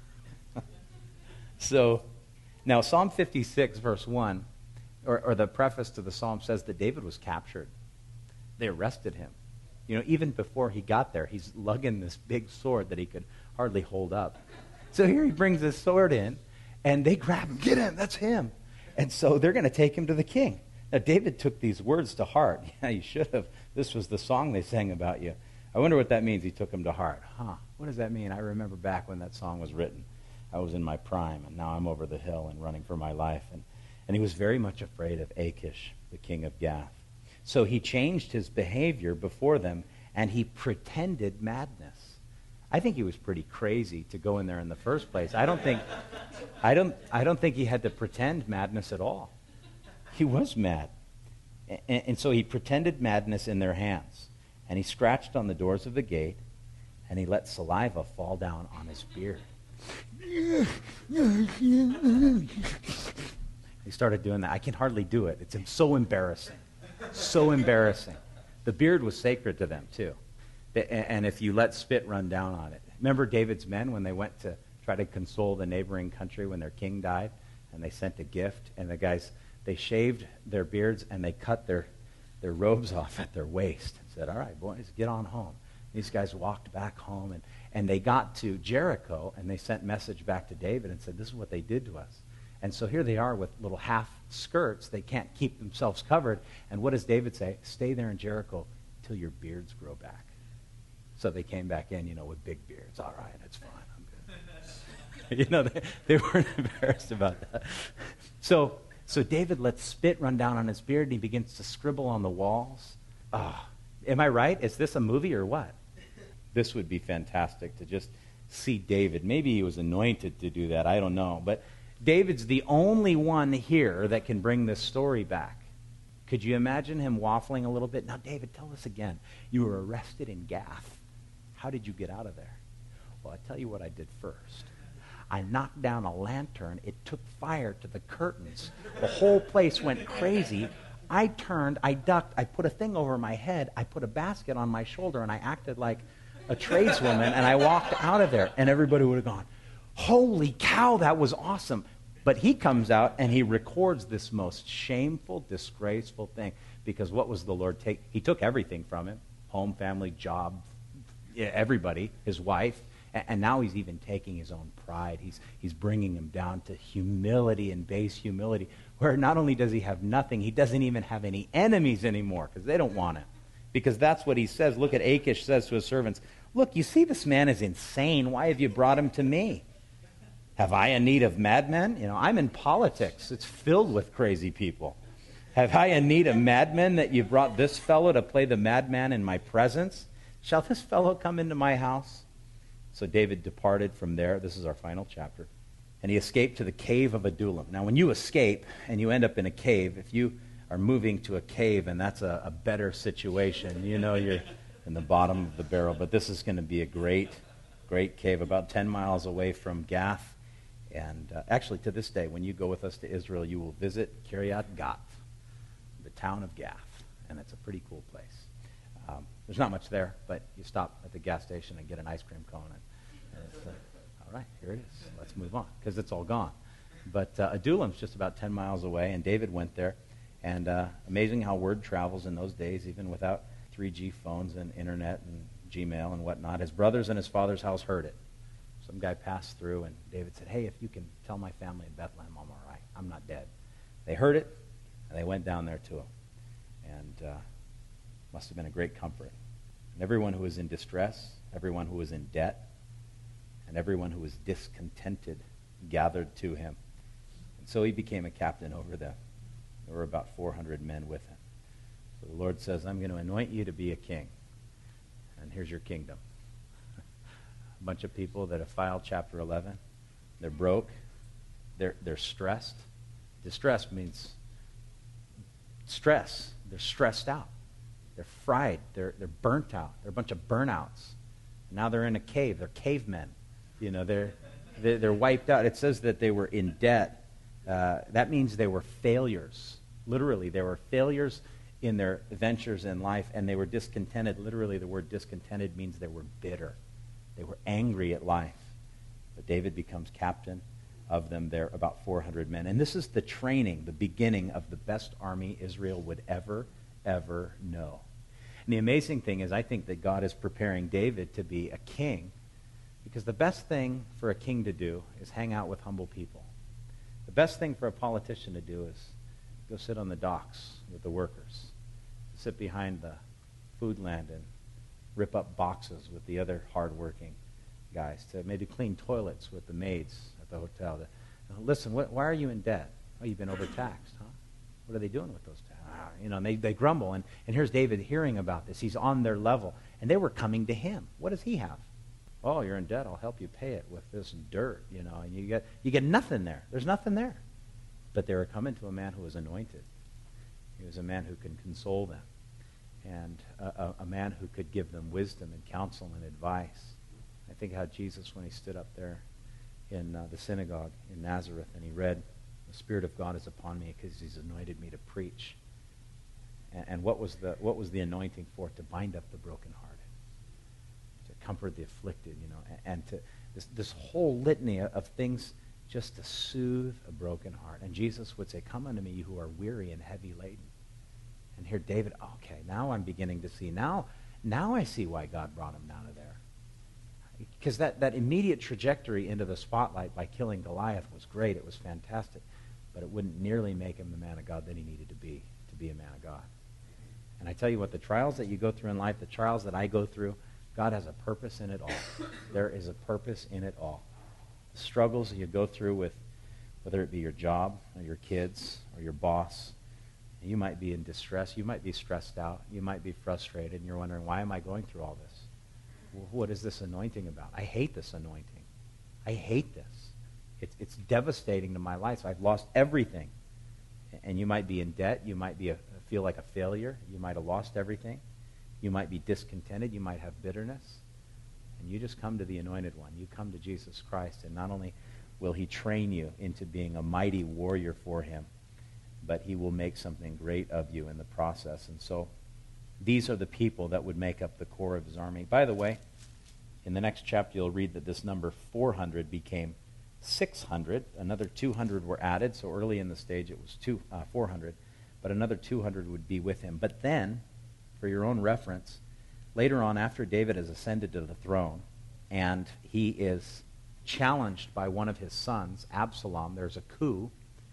So, now, Psalm 56, verse 1, or the preface to the psalm says that David was captured. They arrested him. Even before he got there, he's lugging this big sword that he could hardly hold up. So here he brings this sword in, and they grab him. Get him, that's him. And so they're going to take him to the king. Now, David took these words to heart. Yeah, you should have. This was the song they sang about you. I wonder what that means, he took him to heart. What does that mean? I remember back when that song was written. I was in my prime, and now I'm over the hill and running for my life. And he was very much afraid of Achish, the king of Gath. So he changed his behavior before them, and he pretended madness. I think he was pretty crazy to go in there in the first place. I don't think he had to pretend madness at all. He was mad. And so he pretended madness in their hands. And he scratched on the doors of the gate, and he let saliva fall down on his beard. He's He started doing that. I can hardly do it. It's so embarrassing. So embarrassing. The beard was sacred to them, too. And if you let spit run down on it. Remember David's men when they went to try to console the neighboring country when their king died? And they sent a gift. And the guys, they shaved their beards and they cut their robes off at their waist. And said, all right, boys, get on home. These guys walked back home. And they got to Jericho. And they sent message back to David and said, this is what they did to us. And so here they are with little half skirts. They can't keep themselves covered. And what does David say? Stay there in Jericho till your beards grow back. So they came back in, with big beards. All right, it's fine. I'm good. They weren't embarrassed about that. So David lets spit run down on his beard, and he begins to scribble on the walls. Am I right? Is this a movie or what? This would be fantastic to just see David. Maybe he was anointed to do that. I don't know. But David's the only one here that can bring this story back. Could you imagine him waffling a little bit? Now, David, tell us again. You were arrested in Gath. How did you get out of there? Well, I tell you what I did first. I knocked down a lantern. It took fire to the curtains. The whole place went crazy. I turned, I ducked, I put a thing over my head, I put a basket on my shoulder, and I acted like a tradeswoman, and I walked out of there. And everybody would have gone, holy cow, that was awesome. But he comes out and he records this most shameful, disgraceful thing. Because what was the Lord take? He took everything from him. Home, family, job, everybody, his wife. And now he's even taking his own pride. He's bringing him down to humility and base humility. Where not only does he have nothing, he doesn't even have any enemies anymore. Because they don't want him. Because that's what he says. Look at Achish says to his servants, look, you see this man is insane. Why have you brought him to me? Have I a need of madmen? I'm in politics. It's filled with crazy people. Have I a need of madmen that you brought this fellow to play the madman in my presence? Shall this fellow come into my house? So David departed from there. This is our final chapter. And he escaped to the cave of Adullam. Now, when you escape and you end up in a cave, if you are moving to a cave and that's a better situation, you're in the bottom of the barrel. But this is going to be a great, great cave about 10 miles away from Gath. And actually, to this day, when you go with us to Israel, you will visit Kiryat Gath, the town of Gath. And it's a pretty cool place. There's not much there, but you stop at the gas station and get an ice cream cone. And it's, all right, here it is. Let's move on, because it's all gone. But Adullam's just about 10 miles away, and David went there. And amazing how word travels in those days, even without 3G phones and internet and Gmail and whatnot. His brothers in his father's house heard it. Some guy passed through, and David said, hey, if you can tell my family in Bethlehem I'm all right. I'm not dead. They heard it, and they went down there to him. And must have been a great comfort. And everyone who was in distress, everyone who was in debt, and everyone who was discontented gathered to him. And so he became a captain over them. There were about 400 men with him. So the Lord says, I'm going to anoint you to be a king. And here's your kingdom. A bunch of people that have filed chapter 11. They're broke. They're stressed. Distress means stress. They're stressed out. They're fried. They're burnt out. They're a bunch of burnouts. And now they're in a cave. They're cavemen. They're wiped out. It says that they were in debt. That means they were failures. Literally, they were failures in their ventures in life, and they were discontented. Literally, the word discontented means they were bitter. They were angry at life. But David becomes captain of them. There about 400 men. And this is the training, the beginning of the best army Israel would ever know. And the amazing thing is I think that God is preparing David to be a king, because the best thing for a king to do is hang out with humble people. The best thing for a politician to do is go sit on the docks with the workers, sit behind the food land and rip up boxes with the other hardworking guys, to maybe clean toilets with the maids at the hotel. Listen, why are you in debt? Oh, you've been overtaxed, huh? What are they doing with those taxes? And they grumble. And here's David hearing about this. He's on their level. And they were coming to him. What does he have? Oh, you're in debt. I'll help you pay it with this dirt, and you get nothing there. There's nothing there. But they were coming to a man who was anointed. He was a man who can console them, and a man who could give them wisdom and counsel and advice. I think how Jesus, when he stood up there in the synagogue in Nazareth and he read The Spirit of God is upon me because he's anointed me to preach. And what was the anointing for? To bind up the brokenhearted, to comfort the afflicted, and to this whole litany of things just to soothe a broken heart. And Jesus would say, come unto me, you who are weary and heavy laden. And here David, okay, now I'm beginning to see. Now I see why God brought him down to there. Because that immediate trajectory into the spotlight by killing Goliath was great. It was fantastic. But it wouldn't nearly make him the man of God that he needed to be a man of God. And I tell you what, the trials that you go through in life, the trials that I go through, God has a purpose in it all. There is a purpose in it all. The struggles that you go through with, whether it be your job or your kids or your boss, you might be in distress. You might be stressed out. You might be frustrated, and you're wondering, why am I going through all this? What is this anointing about? I hate this anointing. I hate this. It's devastating to my life. So I've lost everything. And you might be in debt. You might feel like a failure. You might have lost everything. You might be discontented. You might have bitterness. And you just come to the Anointed One. You come to Jesus Christ, and not only will he train you into being a mighty warrior for him, but he will make something great of you in the process. And so these are the people that would make up the core of his army. By the way, in the next chapter you'll read that this number 400 became 600. Another 200 were added, so early in the stage it was 400. But another 200 would be with him. But then, for your own reference, later on, after David has ascended to the throne, and he is challenged by one of his sons, Absalom, there's a coup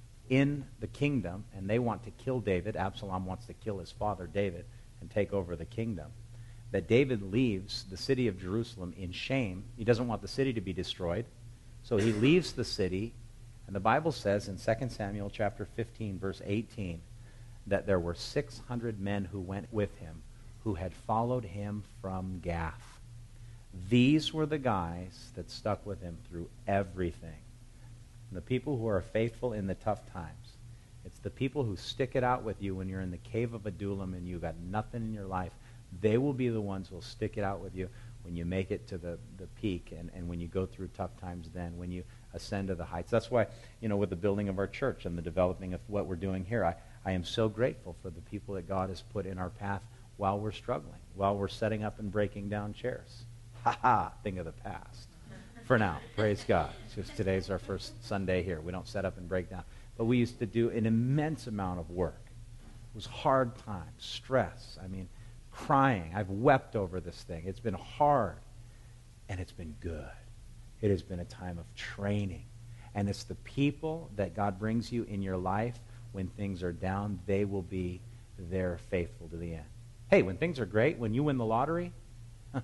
in the kingdom, and they want to kill David. Absalom wants to kill his father, David, and take over the kingdom. That David leaves the city of Jerusalem in shame. He doesn't want the city to be destroyed. So he leaves the city, and the Bible says in 2 Samuel chapter 15, verse 18, that there were 600 men who went with him who had followed him from Gath. These were the guys that stuck with him through everything. And the people who are faithful in the tough times. It's the people who stick it out with you when you're in the cave of Adullam and you've got nothing in your life. They will be the ones who will stick it out with you when you make it to the peak and when you go through tough times then, when you ascend to the heights. That's why, with the building of our church and the developing of what we're doing here, I am so grateful for the people that God has put in our path while we're struggling, while we're setting up and breaking down chairs. Ha-ha, thing of the past. For now, praise God. Just today's our first Sunday here. We don't set up and break down. But we used to do an immense amount of work. It was hard times, stress. Crying. I've wept over this thing. It's been hard, and it's been good. It has been a time of training. And it's the people that God brings you in your life when things are down, they will be there faithful to the end. Hey, when things are great, when you win the lottery, you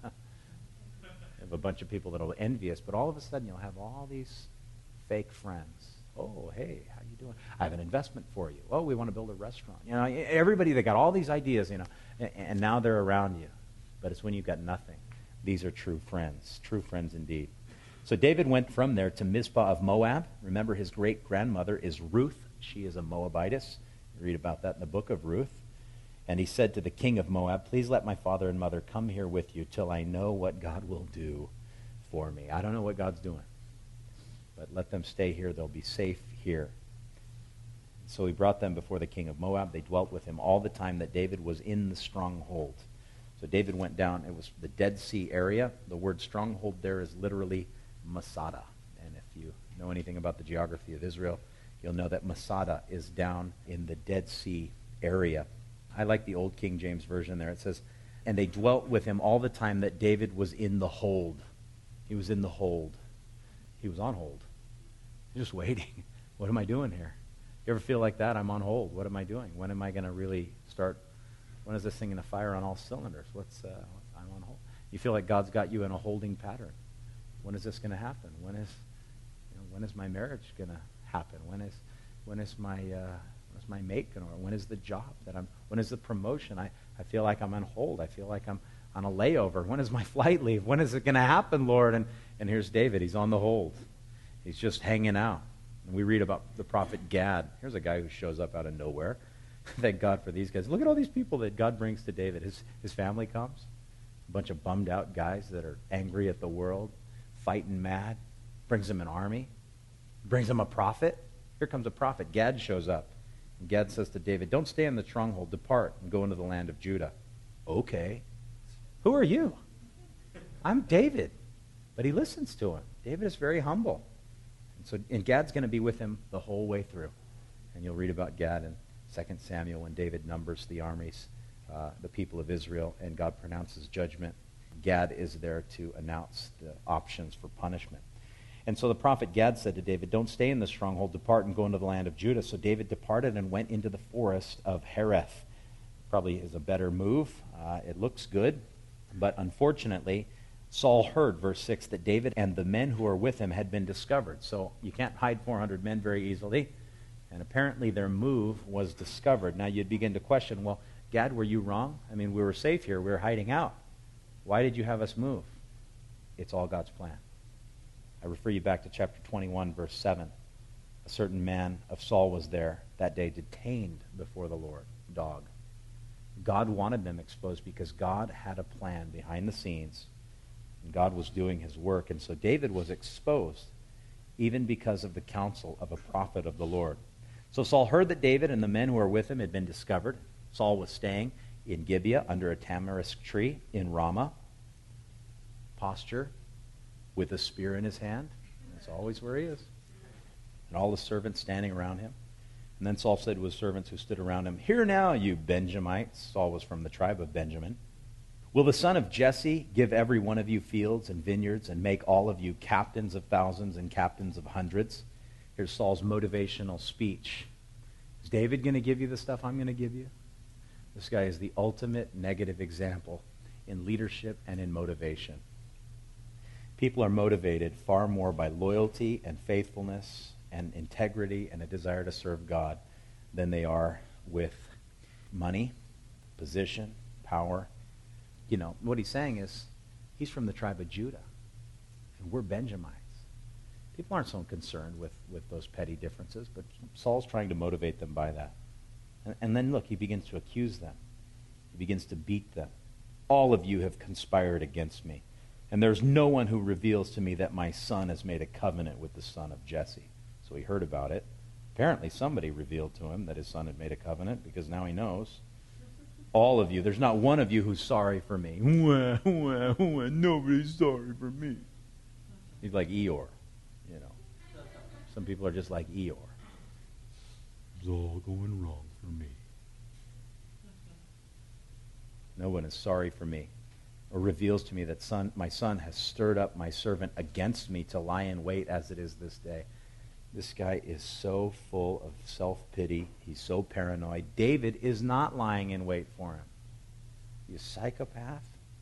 have a bunch of people that will be envious, but all of a sudden you'll have all these fake friends. Oh, hey, how you doing? I have an investment for you. Oh, we want to build a restaurant. Everybody, they got all these ideas, and now they're around you. But it's when you've got nothing. These are true friends indeed. So David went from there to Mizpah of Moab. Remember, his great-grandmother is Ruth. She is a Moabitess. You read about that in the book of Ruth. And he said to the king of Moab, please let my father and mother come here with you till I know what God will do for me. I don't know what God's doing, but let them stay here. They'll be safe here. So he brought them before the king of Moab. They dwelt with him all the time that David was in the stronghold. So David went down. It was the Dead Sea area. The word stronghold there is literally Masada. And if you know anything about the geography of Israel, you'll know that Masada is down in the Dead Sea area. I like the old King James Version there. It says, and they dwelt with him all the time that David was in the hold. He was in the hold. He was on hold. He's just waiting. What am I doing here? You ever feel like that? I'm on hold. What am I doing? When am I going to really start? When is this thing going to fire on all cylinders? I'm on hold. You feel like God's got you in a holding pattern. When is this going to happen? When is my marriage going to happen? When is my mate going to? When is the job when is the promotion? I feel like I'm on hold. I feel like I'm on a layover. When is my flight leave? When is it going to happen, Lord? And here's David. He's on the hold. He's just hanging out. And we read about the prophet Gad. Here's a guy who shows up out of nowhere. Thank God for these guys. Look at all these people that God brings to David. His family comes. A bunch of bummed out guys that are angry at the world, fighting mad. Brings him an army. Brings him a prophet. Here comes a prophet. Gad shows up. And Gad says to David, don't stay in the stronghold. Depart and go into the land of Judah. Okay. Who are you? I'm David. But he listens to him. David is very humble. And Gad's going to be with him the whole way through. And you'll read about Gad in 2 Samuel when David numbers the armies, the people of Israel, and God pronounces judgment. Gad is there to announce the options for punishment. And so the prophet Gad said to David, don't stay in the stronghold, depart and go into the land of Judah. So David departed and went into the forest of Hereth. Probably is a better move. It looks good. But unfortunately, Saul heard, verse 6, that David and the men who are with him had been discovered. So you can't hide 400 men very easily. And apparently their move was discovered. Now you'd begin to question, well, Gad, were you wrong? I mean, we were safe here. We were hiding out. Why did you have us move? It's all God's plan. I refer you back to chapter 21, verse 7. A certain man of Saul was there that day, detained before the Lord, dog. God wanted them exposed because God had a plan behind the scenes, and God was doing his work. And so David was exposed, even because of the counsel of a prophet of the Lord. So Saul heard that David and the men who were with him had been discovered. Saul was staying in Gibeah under a tamarisk tree in Ramah. Posture with a spear in his hand. That's always where he is. And all the servants standing around him. And then Saul said to his servants who stood around him, hear now, you Benjamites. Saul was from the tribe of Benjamin. Will the son of Jesse give every one of you fields and vineyards and make all of you captains of thousands and captains of hundreds? Here's Saul's motivational speech. Is David going to give you the stuff I'm going to give you? This guy is the ultimate negative example in leadership and in motivation. People are motivated far more by loyalty and faithfulness and integrity and a desire to serve God than they are with money, position, power. You know, what he's saying is he's from the tribe of Judah, and we're Benjamites. People aren't so concerned with those petty differences, but Saul's trying to motivate them by that. And then, look, he begins to accuse them. He begins to beat them. All of you have conspired against me, and there's no one who reveals to me that my son has made a covenant with the son of Jesse. So he heard about it. Apparently somebody revealed to him that his son had made a covenant, because now he knows. All of you, there's not one of you who's sorry for me. Nobody's sorry for me. He's like Eeyore, you know. Some people are just like Eeyore. It's all going wrong for me. No one is sorry for me, or reveals to me that my son has stirred up my servant against me to lie in wait as it is this day. This guy is so full of self-pity. He's so paranoid. David is not lying in wait for him. He's a psychopath.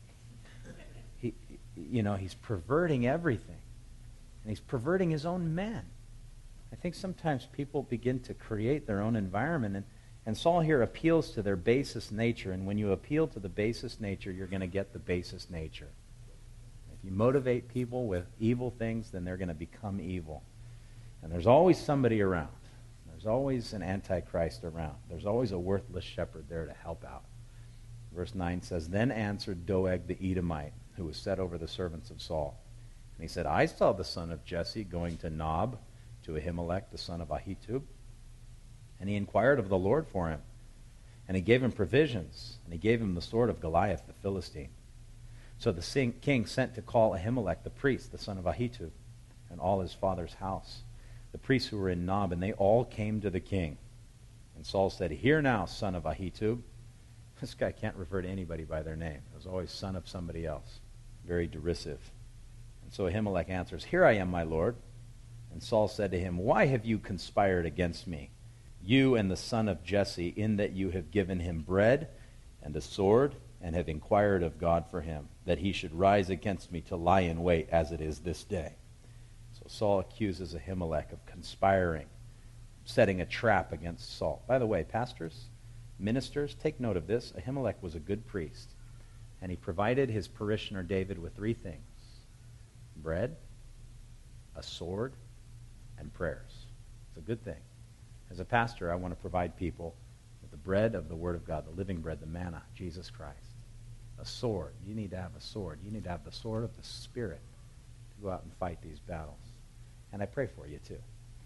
He's perverting everything. And he's perverting his own men. I think sometimes people begin to create their own environment, and Saul here appeals to their basest nature, and when you appeal to the basest nature, you're going to get the basest nature. If you motivate people with evil things, then they're going to become evil. And there's always somebody around. There's always an antichrist around. There's always a worthless shepherd there to help out. Verse 9 says, Then answered Doeg the Edomite, who was set over the servants of Saul. And he said, I saw the son of Jesse going to Nob, to Ahimelech, the son of Ahitub. And he inquired of the Lord for him. And he gave him provisions. And he gave him the sword of Goliath the Philistine. So the king sent to call Ahimelech the priest, the son of Ahitub, and all his father's house, the priests who were in Nob, and they all came to the king. And Saul said, Hear now, son of Ahitub. This guy can't refer to anybody by their name. It was always son of somebody else. Very derisive. And so Ahimelech answers, Here I am, my lord. And Saul said to him, Why have you conspired against me, you and the son of Jesse, in that you have given him bread and a sword, and have inquired of God for him, that he should rise against me to lie in wait as it is this day? So Saul accuses Ahimelech of conspiring, setting a trap against Saul. By the way, pastors, ministers, take note of this. Ahimelech was a good priest, and he provided his parishioner David with three things: bread, a sword, and prayers. It's a good thing. As a pastor, I want to provide people with the bread of the Word of God, the living bread, the manna, Jesus Christ. A sword. You need to have a sword. You need to have the sword of the Spirit to go out and fight these battles. And I pray for you too.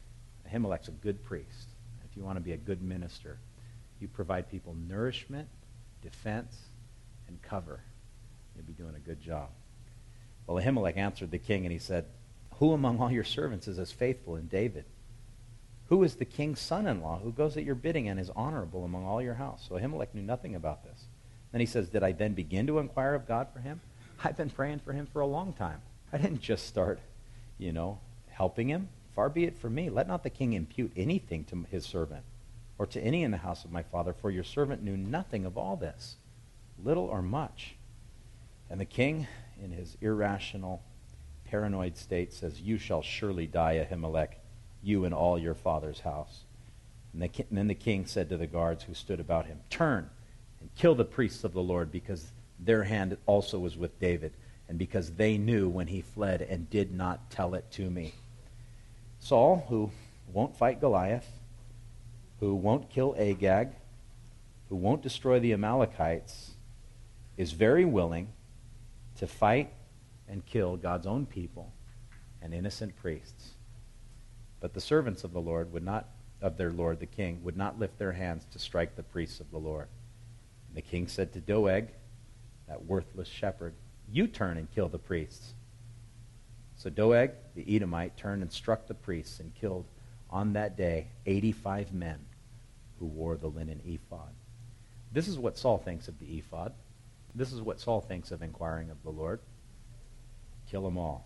Ahimelech's a good priest. If you want to be a good minister, you provide people nourishment, defense, and cover. You'll be doing a good job. Well, Ahimelech answered the king, and he said, who among all your servants is as faithful in David? Who is the king's son-in-law who goes at your bidding and is honorable among all your house? So Ahimelech knew nothing about this. Then he says, did I then begin to inquire of God for him? I've been praying for him for a long time. I didn't just start, helping him. Far be it from me. Let not the king impute anything to his servant or to any in the house of my father, for your servant knew nothing of all this, little or much. And the king, in his irrational, paranoid state, says, you shall surely die, Ahimelech, you and all your father's house. And then the king said to the guards who stood about him, turn and kill the priests of the Lord, because their hand also was with David, and because they knew when he fled and did not tell it to me. Saul, who won't fight Goliath, who won't kill Agag, who won't destroy the Amalekites, is very willing to fight and kill God's own people and innocent priests. But the servants of the Lord of their Lord the king would not lift their hands to strike the priests of the Lord. And the king said to Doeg, that worthless shepherd, you turn and kill the priests. So Doeg, the Edomite, turned and struck the priests and killed on that day 85 men who wore the linen ephod. This is what Saul thinks of the ephod. This is what Saul thinks of inquiring of the Lord. Kill them all.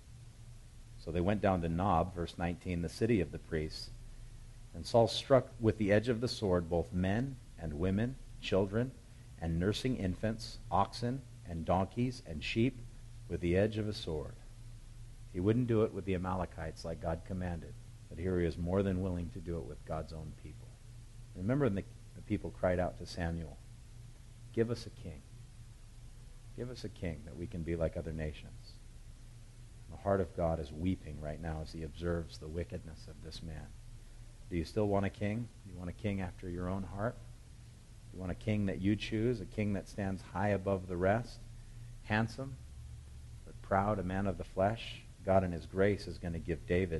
So they went down to Nob, verse 19, the city of the priests. And Saul struck with the edge of the sword both men and women, children, and nursing infants, oxen and donkeys and sheep with the edge of a sword. He wouldn't do it with the Amalekites like God commanded, but here he is more than willing to do it with God's own people. Remember the people cried out to Samuel, give us a king. Give us a king that we can be like other nations. The heart of God is weeping right now as he observes the wickedness of this man. Do you still want a king? You want a king after your own heart? You want a king that you choose, a king that stands high above the rest, handsome, but proud, a man of the flesh? God in his grace is going to give David,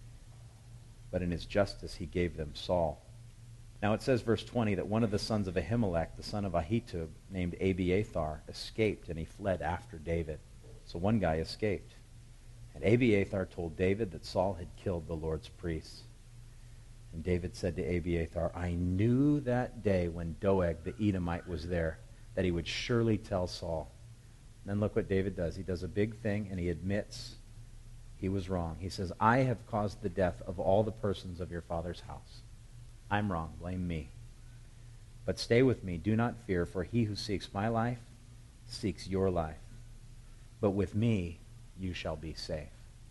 but in his justice he gave them Saul. Now it says, verse 20, that one of the sons of Ahimelech, the son of Ahitub, named Abiathar, escaped, and he fled after David. So one guy escaped. And Abiathar told David that Saul had killed the Lord's priests. And David said to Abiathar, I knew that day when Doeg the Edomite was there that he would surely tell Saul. And then look what David does. He does a big thing, and he admits he was wrong. He says, I have caused the death of all the persons of your father's house. I'm wrong. Blame me. But stay with me. Do not fear, for he who seeks my life seeks your life. But with me you shall be safe.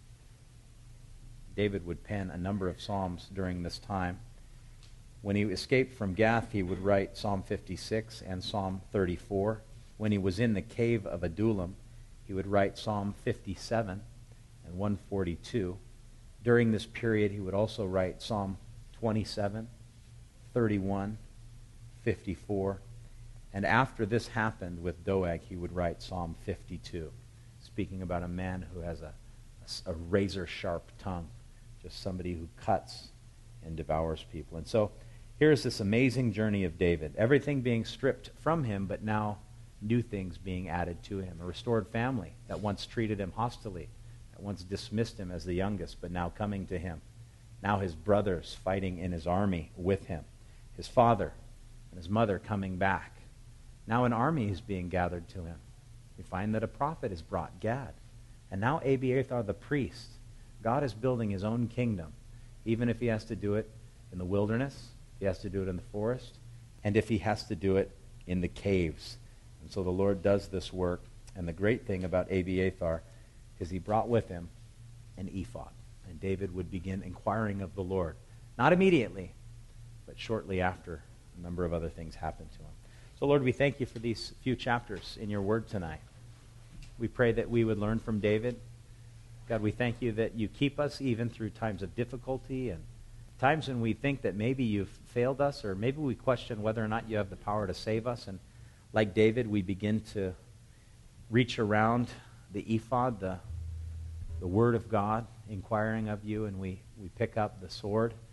David would pen a number of psalms during this time. When he escaped from Gath, he would write Psalm 56 and Psalm 34. When he was in the cave of Adullam, he would write Psalm 57 and 142. During this period, he would also write Psalm 27, 31, 54. And after this happened with Doeg, he would write Psalm 52, speaking about a man who has a razor-sharp tongue, just somebody who cuts and devours people. And so here's this amazing journey of David, everything being stripped from him, but now new things being added to him. A restored family that once treated him hostilely, that once dismissed him as the youngest, but now coming to him. Now his brothers fighting in his army with him. His father and his mother coming back. Now an army is being gathered to him. We find that a prophet is brought, Gad. And now Abiathar the priest. God is building his own kingdom, even if he has to do it in the wilderness, if he has to do it in the forest, and if he has to do it in the caves. And so the Lord does this work. And the great thing about Abiathar is he brought with him an ephod. And David would begin inquiring of the Lord. Not immediately, but shortly after a number of other things happened to him. So Lord, we thank you for these few chapters in your word tonight. We pray that we would learn from David. God, we thank you that you keep us even through times of difficulty and times when we think that maybe you've failed us, or maybe we question whether or not you have the power to save us. And like David, we begin to reach around the ephod, the word of God, inquiring of you, and we pick up the sword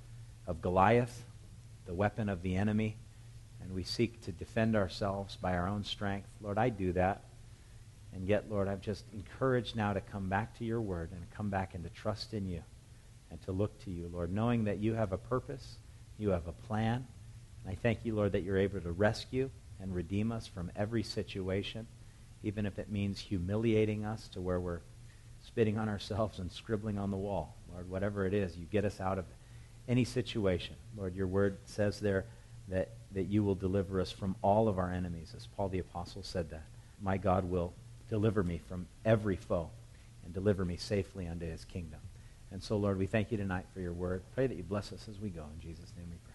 of Goliath, the weapon of the enemy, and we seek to defend ourselves by our own strength. Lord, I do that. And yet, Lord, I'm just encouraged now to come back to your word and come back and to trust in you and to look to you, Lord, knowing that you have a purpose, you have a plan. And I thank you, Lord, that you're able to rescue and redeem us from every situation, even if it means humiliating us to where we're spitting on ourselves and scribbling on the wall. Lord, whatever it is, you get us out of any situation. Lord, your word says there that you will deliver us from all of our enemies, as Paul the Apostle said that. My God will deliver me from every foe and deliver me safely unto his kingdom. And so, Lord, we thank you tonight for your word. Pray that you bless us as we go. In Jesus' name we pray.